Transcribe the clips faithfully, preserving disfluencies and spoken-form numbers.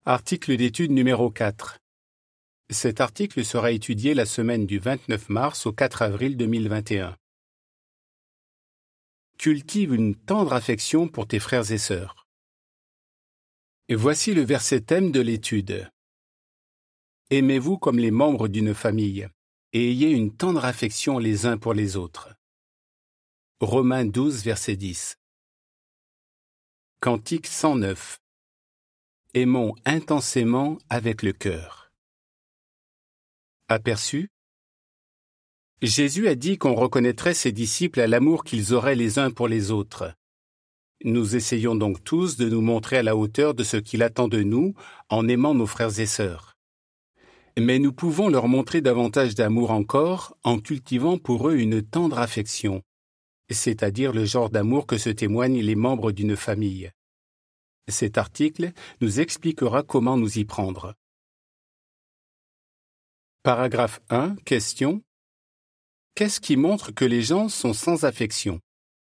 Article d'étude numéro quatre. Cet article sera étudié la semaine du vingt-neuf mars au quatre avril deux mille vingt et un. Cultive une tendre affection pour tes frères et sœurs. Et voici le verset thème de l'étude. Aimez-vous comme les membres d'une famille, et ayez une tendre affection les uns pour les autres. Romains douze, verset dix. Cantique cent neuf. Aimons intensément avec le cœur. Aperçu. Jésus a dit qu'on reconnaîtrait ses disciples à l'amour qu'ils auraient les uns pour les autres. Nous essayons donc tous de nous montrer à la hauteur de ce qu'il attend de nous en aimant nos frères et sœurs. Mais nous pouvons leur montrer davantage d'amour encore en cultivant pour eux une tendre affection, c'est-à-dire le genre d'amour que se témoignent les membres d'une famille. Cet article nous expliquera comment nous y prendre. Paragraphe un. Question. Qu'est-ce qui montre que les gens sont sans affection?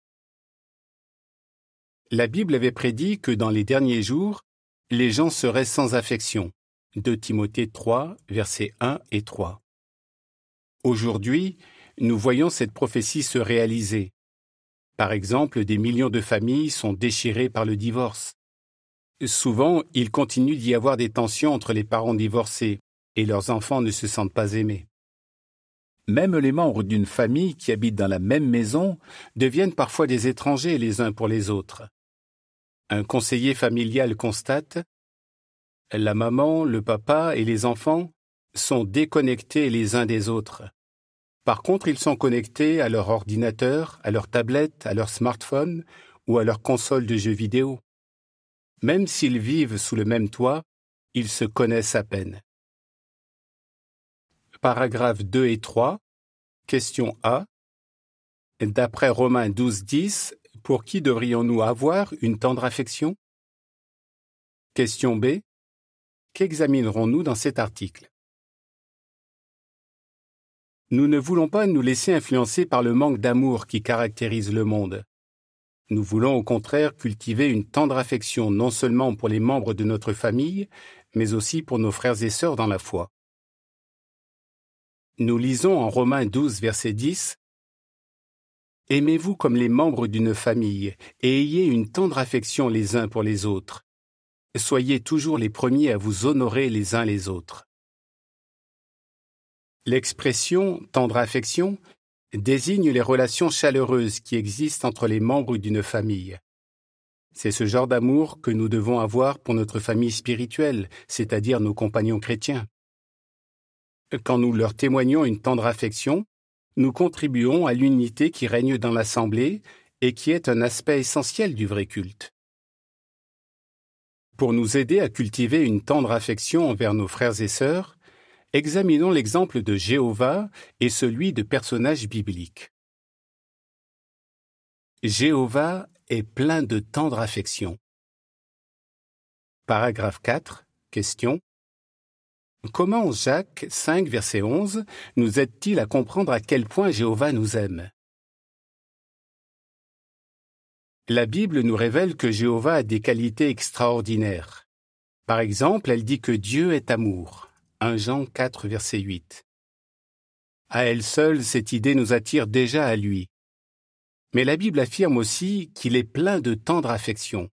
La Bible avait prédit que dans les derniers jours, les gens seraient sans affection. deux Timothée trois, versets un et trois. Aujourd'hui, nous voyons cette prophétie se réaliser. Par exemple, des millions de familles sont déchirées par le divorce. Souvent, il continue d'y avoir des tensions entre les parents divorcés et leurs enfants ne se sentent pas aimés. Même les membres d'une famille qui habitent dans la même maison deviennent parfois des étrangers les uns pour les autres. Un conseiller familial constate « La maman, le papa et les enfants sont déconnectés les uns des autres. Par contre, ils sont connectés à leur ordinateur, à leur tablette, à leur smartphone ou à leur console de jeux vidéo. Même s'ils vivent sous le même toit, ils se connaissent à peine. » Paragraphes deux et trois. Question A. D'après Romains douze, dix, pour qui devrions-nous avoir une tendre affection? Question B. Qu'examinerons-nous dans cet article? Nous ne voulons pas nous laisser influencer par le manque d'amour qui caractérise le monde. Nous voulons au contraire cultiver une tendre affection non seulement pour les membres de notre famille, mais aussi pour nos frères et sœurs dans la foi. Nous lisons en Romains douze, verset dix, « Aimez-vous comme les membres d'une famille, et ayez une tendre affection les uns pour les autres. Soyez toujours les premiers à vous honorer les uns les autres. » L'expression « tendre affection » désigne les relations chaleureuses qui existent entre les membres d'une famille. C'est ce genre d'amour que nous devons avoir pour notre famille spirituelle, c'est-à-dire nos compagnons chrétiens. Quand nous leur témoignons une tendre affection, nous contribuons à l'unité qui règne dans l'assemblée et qui est un aspect essentiel du vrai culte. Pour nous aider à cultiver une tendre affection envers nos frères et sœurs, examinons l'exemple de Jéhovah et celui de personnages bibliques. Jéhovah est plein de tendre affection. Paragraphe quatre. Question. Comment Jacques cinq, verset onze, nous aide-t-il à comprendre à quel point Jéhovah nous aime? La Bible nous révèle que Jéhovah a des qualités extraordinaires. Par exemple, elle dit que Dieu est amour. un Jean quatre, verset huit. À elle seule, cette idée nous attire déjà à lui. Mais la Bible affirme aussi qu'il est plein de tendre affection.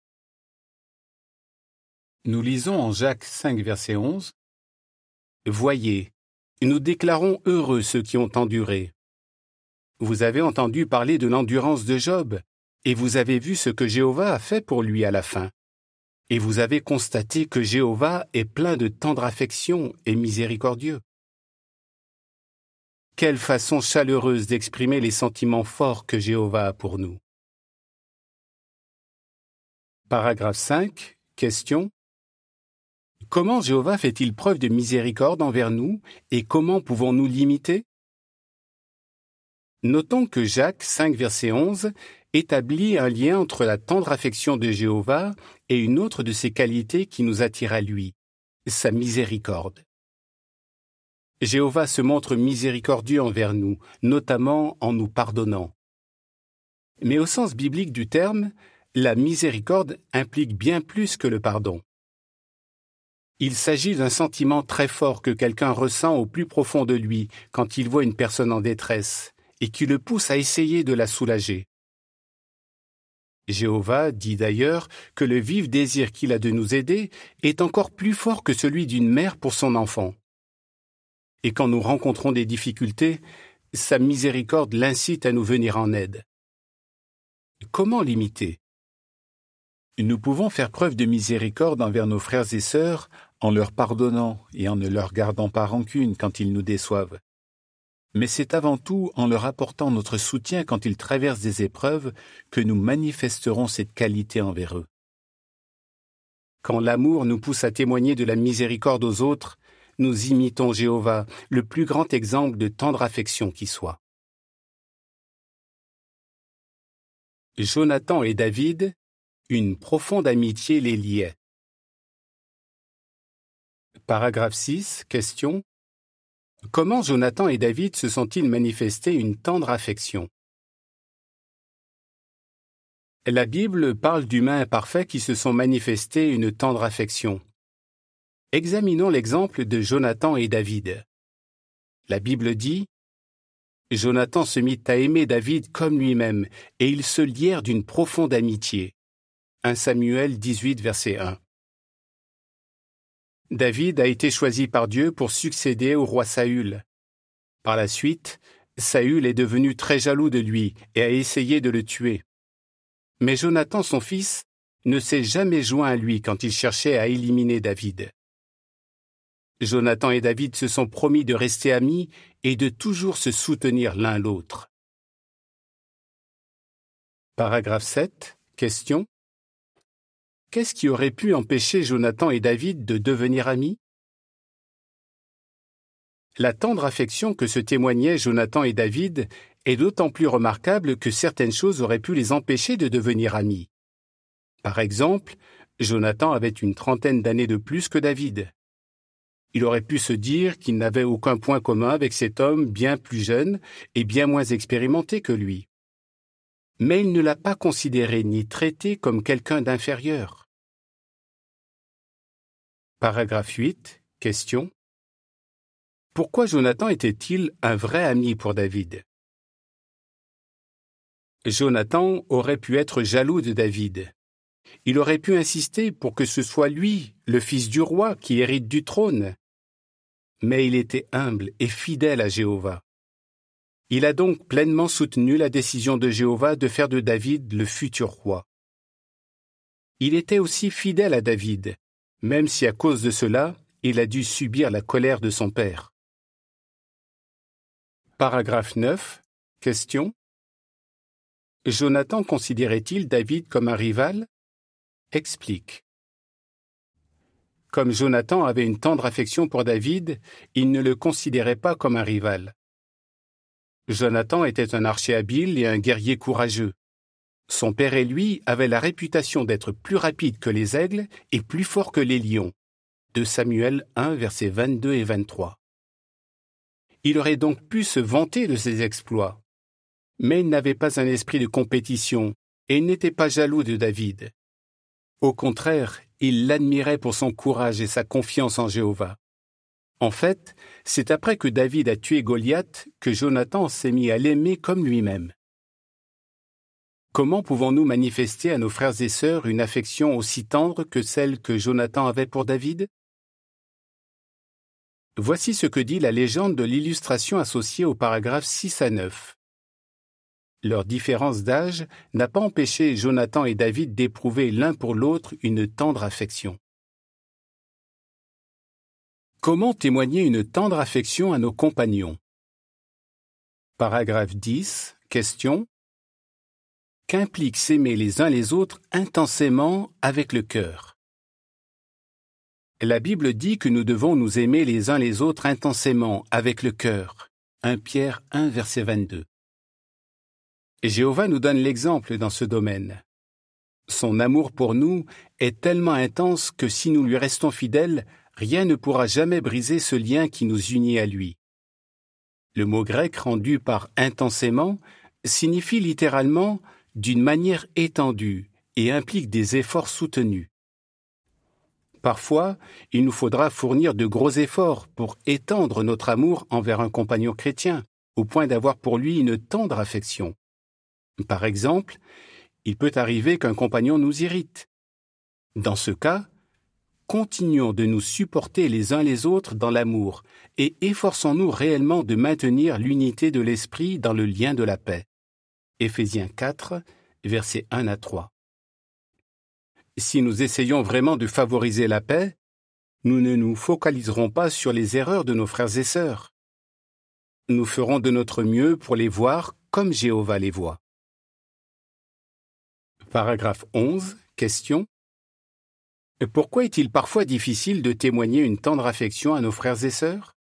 Nous lisons en Jacques cinq, verset onze, « Voyez, nous déclarons heureux ceux qui ont enduré. Vous avez entendu parler de l'endurance de Job, et vous avez vu ce que Jéhovah a fait pour lui à la fin. Et vous avez constaté que Jéhovah est plein de tendre affection et miséricordieux. » Quelle façon chaleureuse d'exprimer les sentiments forts que Jéhovah a pour nous. Paragraphe cinq. Question. Comment Jéhovah fait-il preuve de miséricorde envers nous et comment pouvons-nous l'imiter? Notons que Jacques cinq, verset onze établit un lien entre la tendre affection de Jéhovah et une autre de ses qualités qui nous attire à lui, sa miséricorde. Jéhovah se montre miséricordieux envers nous, notamment en nous pardonnant. Mais au sens biblique du terme, la miséricorde implique bien plus que le pardon. Il s'agit d'un sentiment très fort que quelqu'un ressent au plus profond de lui quand il voit une personne en détresse et qui le pousse à essayer de la soulager. Jéhovah dit d'ailleurs que le vif désir qu'il a de nous aider est encore plus fort que celui d'une mère pour son enfant. Et quand nous rencontrons des difficultés, sa miséricorde l'incite à nous venir en aide. Comment l'imiter ? Nous pouvons faire preuve de miséricorde envers nos frères et sœurs en leur pardonnant et en ne leur gardant pas rancune quand ils nous déçoivent. Mais c'est avant tout en leur apportant notre soutien quand ils traversent des épreuves que nous manifesterons cette qualité envers eux. Quand l'amour nous pousse à témoigner de la miséricorde aux autres, nous imitons Jéhovah, le plus grand exemple de tendre affection qui soit. Jonathan et David, une profonde amitié les liait. Paragraphe six, question. Comment Jonathan et David se sont-ils manifestés une tendre affection ? La Bible parle d'humains imparfaits qui se sont manifestés une tendre affection. Examinons l'exemple de Jonathan et David. La Bible dit « Jonathan se mit à aimer David comme lui-même, et ils se lièrent d'une profonde amitié. » premier Samuel dix-huit, verset un. David a été choisi par Dieu pour succéder au roi Saül. Par la suite, Saül est devenu très jaloux de lui et a essayé de le tuer. Mais Jonathan, son fils, ne s'est jamais joint à lui quand il cherchait à éliminer David. Jonathan et David se sont promis de rester amis et de toujours se soutenir l'un l'autre. Paragraphe sept. Question. Qu'est-ce qui aurait pu empêcher Jonathan et David de devenir amis ? La tendre affection que se témoignaient Jonathan et David est d'autant plus remarquable que certaines choses auraient pu les empêcher de devenir amis. Par exemple, Jonathan avait une trentaine d'années de plus que David. Il aurait pu se dire qu'il n'avait aucun point commun avec cet homme bien plus jeune et bien moins expérimenté que lui. Mais il ne l'a pas considéré ni traité comme quelqu'un d'inférieur. Paragraphe huit. Question. Pourquoi Jonathan était-il un vrai ami pour David ? Jonathan aurait pu être jaloux de David. Il aurait pu insister pour que ce soit lui, le fils du roi, qui hérite du trône. Mais il était humble et fidèle à Jéhovah. Il a donc pleinement soutenu la décision de Jéhovah de faire de David le futur roi. Il était aussi fidèle à David, même si à cause de cela, il a dû subir la colère de son père. Paragraphe neuf. Question. Jonathan considérait-il David comme un rival ? Explique. Comme Jonathan avait une tendre affection pour David, il ne le considérait pas comme un rival. Jonathan était un archer habile et un guerrier courageux. Son père et lui avaient la réputation d'être plus rapides que les aigles et plus forts que les lions. deux Samuel un, versets vingt-deux et vingt-trois. Il aurait donc pu se vanter de ses exploits. Mais il n'avait pas un esprit de compétition et il n'était pas jaloux de David. Au contraire, il l'admirait pour son courage et sa confiance en Jéhovah. En fait, c'est après que David a tué Goliath que Jonathan s'est mis à l'aimer comme lui-même. Comment pouvons-nous manifester à nos frères et sœurs une affection aussi tendre que celle que Jonathan avait pour David ? Voici ce que dit la légende de l'illustration associée aux paragraphes six à neuf. Leur différence d'âge n'a pas empêché Jonathan et David d'éprouver l'un pour l'autre une tendre affection. Comment témoigner une tendre affection à nos compagnons ? Paragraphe dix. Question. Qu'implique s'aimer les uns les autres intensément avec le cœur ? La Bible dit que nous devons nous aimer les uns les autres intensément avec le cœur. premier Pierre un, verset vingt-deux. Et Jéhovah nous donne l'exemple dans ce domaine. Son amour pour nous est tellement intense que si nous lui restons fidèles, rien ne pourra jamais briser ce lien qui nous unit à lui. Le mot grec rendu par « intensément » signifie littéralement « d'une manière étendue » et implique des efforts soutenus. Parfois, il nous faudra fournir de gros efforts pour étendre notre amour envers un compagnon chrétien, au point d'avoir pour lui une tendre affection. Par exemple, il peut arriver qu'un compagnon nous irrite. Dans ce cas, continuons de nous supporter les uns les autres dans l'amour et efforçons-nous réellement de maintenir l'unité de l'esprit dans le lien de la paix. Éphésiens quatre, versets un à trois. Si nous essayons vraiment de favoriser la paix, nous ne nous focaliserons pas sur les erreurs de nos frères et sœurs. Nous ferons de notre mieux pour les voir comme Jéhovah les voit. Paragraphe onze. Question. Pourquoi est-il parfois difficile de témoigner une tendre affection à nos frères et sœurs?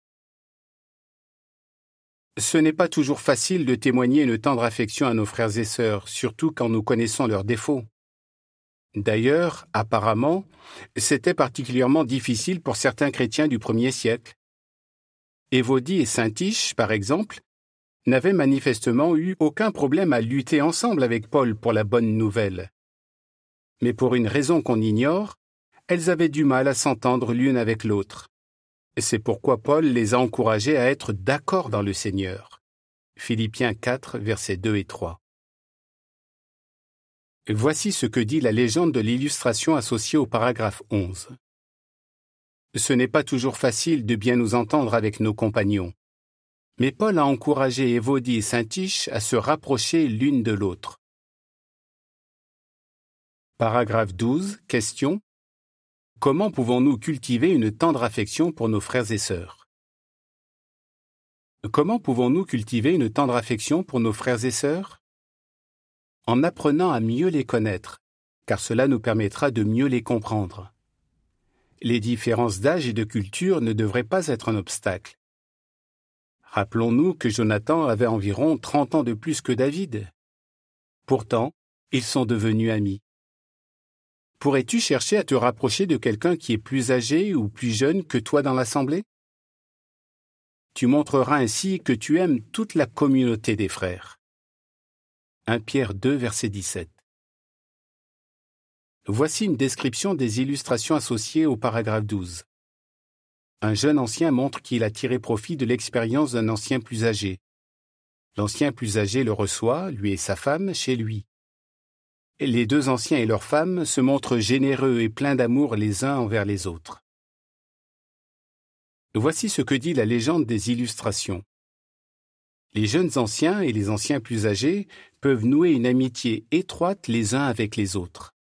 Ce n'est pas toujours facile de témoigner une tendre affection à nos frères et sœurs, surtout quand nous connaissons leurs défauts. D'ailleurs, apparemment, c'était particulièrement difficile pour certains chrétiens du premier siècle. Évodie et Syntyche, par exemple, n'avaient manifestement eu aucun problème à lutter ensemble avec Paul pour la bonne nouvelle. Mais pour une raison qu'on ignore, elles avaient du mal à s'entendre l'une avec l'autre. C'est pourquoi Paul les a encouragées à être d'accord dans le Seigneur. Philippiens quatre, versets deux et trois. Voici ce que dit la légende de l'illustration associée au paragraphe onze. Ce n'est pas toujours facile de bien nous entendre avec nos compagnons. Mais Paul a encouragé Évodie et Syntyche à se rapprocher l'une de l'autre. Paragraphe douze. Question. Comment pouvons-nous cultiver une tendre affection pour nos frères et sœurs? Comment pouvons-nous cultiver une tendre affection pour nos frères et sœurs? En apprenant à mieux les connaître, car cela nous permettra de mieux les comprendre. Les différences d'âge et de culture ne devraient pas être un obstacle. Rappelons-nous que Jonathan avait environ trente ans de plus que David. Pourtant, ils sont devenus amis. Pourrais-tu chercher à te rapprocher de quelqu'un qui est plus âgé ou plus jeune que toi dans l'assemblée? Tu montreras ainsi que tu aimes toute la communauté des frères. un Pierre deux, verset dix-sept. Voici une description des illustrations associées au paragraphe douze. Un jeune ancien montre qu'il a tiré profit de l'expérience d'un ancien plus âgé. L'ancien plus âgé le reçoit, lui et sa femme, chez lui. Les deux anciens et leurs femmes se montrent généreux et pleins d'amour les uns envers les autres. Voici ce que dit la légende des illustrations. Les jeunes anciens et les anciens plus âgés peuvent nouer une amitié étroite les uns avec les autres.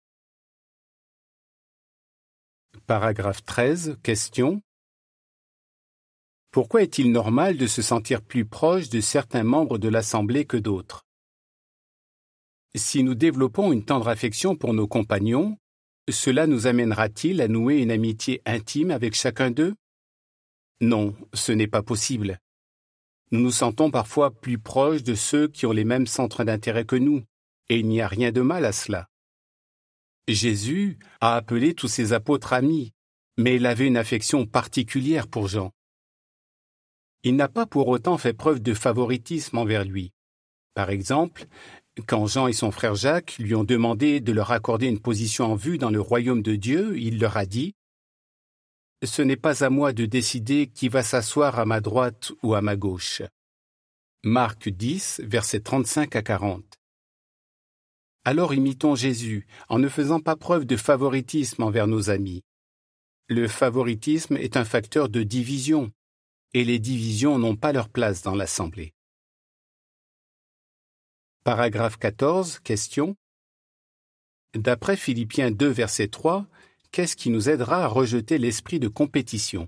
Paragraphe treize. Question. Pourquoi est-il normal de se sentir plus proche de certains membres de l'Assemblée que d'autres? Si nous développons une tendre affection pour nos compagnons, cela nous amènera-t-il à nouer une amitié intime avec chacun d'eux? Non, ce n'est pas possible. Nous nous sentons parfois plus proches de ceux qui ont les mêmes centres d'intérêt que nous, et il n'y a rien de mal à cela. Jésus a appelé tous ses apôtres amis, mais il avait une affection particulière pour Jean. Il n'a pas pour autant fait preuve de favoritisme envers lui. Par exemple, quand Jean et son frère Jacques lui ont demandé de leur accorder une position en vue dans le royaume de Dieu, il leur a dit « Ce n'est pas à moi de décider qui va s'asseoir à ma droite ou à ma gauche. » Marc dix, versets trente-cinq à quarante. Alors imitons Jésus en ne faisant pas preuve de favoritisme envers nos amis. Le favoritisme est un facteur de division, et les divisions n'ont pas leur place dans l'Assemblée. Paragraphe quatorze. Question. D'après Philippiens deux, verset trois, qu'est-ce qui nous aidera à rejeter l'esprit de compétition?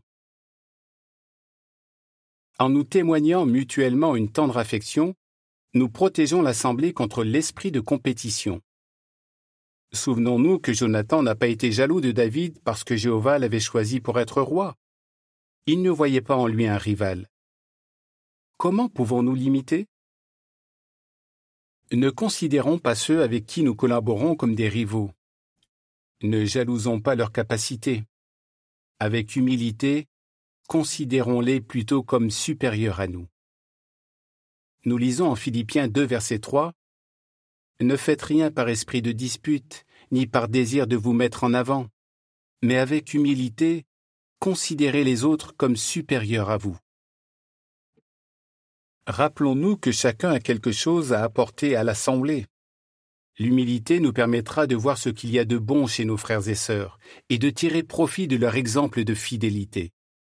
En nous témoignant mutuellement une tendre affection, nous protégeons l'Assemblée contre l'esprit de compétition. Souvenons-nous que Jonathan n'a pas été jaloux de David parce que Jéhovah l'avait choisi pour être roi. Il ne voyait pas en lui un rival. Comment pouvons-nous l'imiter? Ne considérons pas ceux avec qui nous collaborons comme des rivaux. Ne jalousons pas leurs capacités. Avec humilité, considérons-les plutôt comme supérieurs à nous. Nous lisons en Philippiens deux, verset trois, « Ne faites rien par esprit de dispute, ni par désir de vous mettre en avant, mais avec humilité, considérez les autres comme supérieurs à vous. Rappelons-nous que chacun a quelque chose à apporter à l'Assemblée. L'humilité nous permettra de voir ce qu'il y a de bon chez nos frères et sœurs et de tirer profit de leur exemple de fidélité.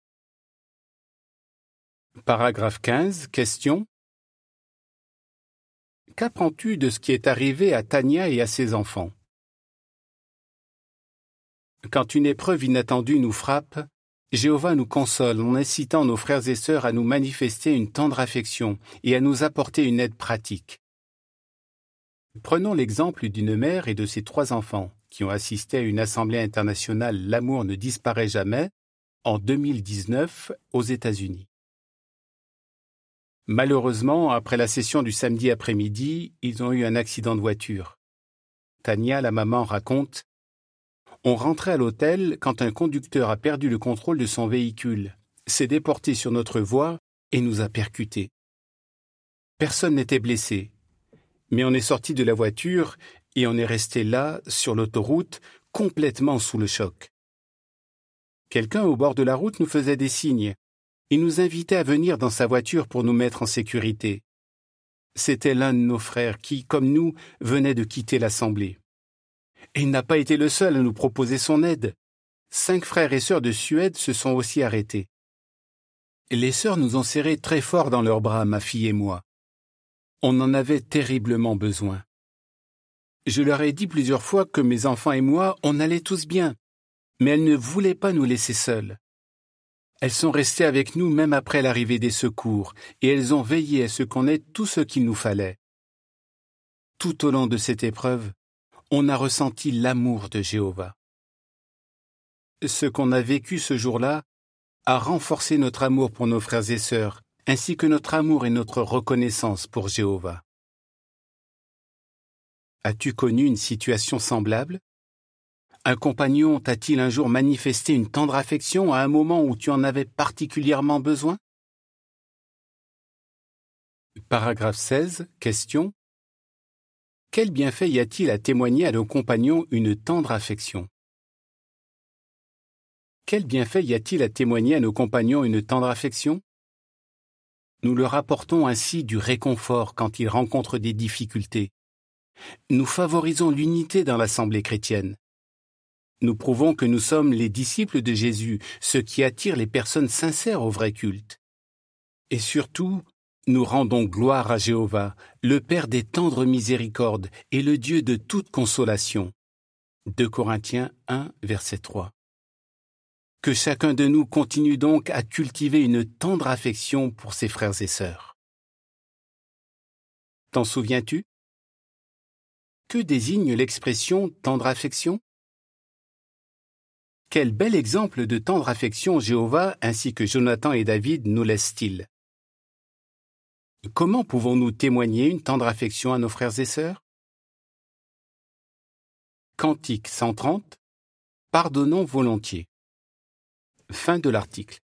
Paragraphe quinze. Question. Qu'apprends-tu de ce qui est arrivé à Tania et à ses enfants? Quand une épreuve inattendue nous frappe, Jéhovah nous console en incitant nos frères et sœurs à nous manifester une tendre affection et à nous apporter une aide pratique. Prenons l'exemple d'une mère et de ses trois enfants qui ont assisté à une assemblée internationale « L'amour ne disparaît jamais » en deux mille dix-neuf aux États-Unis. Malheureusement, après la session du samedi après-midi, ils ont eu un accident de voiture. Tania, la maman, raconte: « On rentrait à l'hôtel quand un conducteur a perdu le contrôle de son véhicule, s'est déporté sur notre voie et nous a percutés. Personne n'était blessé. Mais on est sorti de la voiture et on est resté là, sur l'autoroute, complètement sous le choc. Quelqu'un au bord de la route nous faisait des signes. Il nous invitait à venir dans sa voiture pour nous mettre en sécurité. C'était l'un de nos frères qui, comme nous, venait de quitter l'Assemblée. Et il n'a pas été le seul à nous proposer son aide. Cinq frères et sœurs de Suède se sont aussi arrêtés. Les sœurs nous ont serrés très fort dans leurs bras, ma fille et moi. On en avait terriblement besoin. Je leur ai dit plusieurs fois que mes enfants et moi, on allait tous bien, mais elles ne voulaient pas nous laisser seuls. Elles sont restées avec nous même après l'arrivée des secours, et elles ont veillé à ce qu'on ait tout ce qu'il nous fallait. Tout au long de cette épreuve, on a ressenti l'amour de Jéhovah. Ce qu'on a vécu ce jour-là a renforcé notre amour pour nos frères et sœurs, ainsi que notre amour et notre reconnaissance pour Jéhovah. As-tu connu une situation semblable? Un compagnon t'a-t-il un jour manifesté une tendre affection à un moment où tu en avais particulièrement besoin? Paragraphe seize. Question. Quel bienfait y a-t-il à témoigner à nos compagnons une tendre affection? Quel bienfait y a-t-il à témoigner à nos compagnons une tendre affection? Nous leur apportons ainsi du réconfort quand ils rencontrent des difficultés. Nous favorisons l'unité dans l'assemblée chrétienne. Nous prouvons que nous sommes les disciples de Jésus, ce qui attire les personnes sincères au vrai culte. Et surtout, nous rendons gloire à Jéhovah, le Père des tendres miséricordes et le Dieu de toute consolation. deux Corinthiens un, verset trois. Que chacun de nous continue donc à cultiver une tendre affection pour ses frères et sœurs. T'en souviens-tu? Que désigne l'expression tendre affection? Quel bel exemple de tendre affection Jéhovah ainsi que Jonathan et David nous laisse-t-il? Comment pouvons-nous témoigner une tendre affection à nos frères et sœurs? Cantique cent trente. Pardonnons volontiers. Fin de l'article.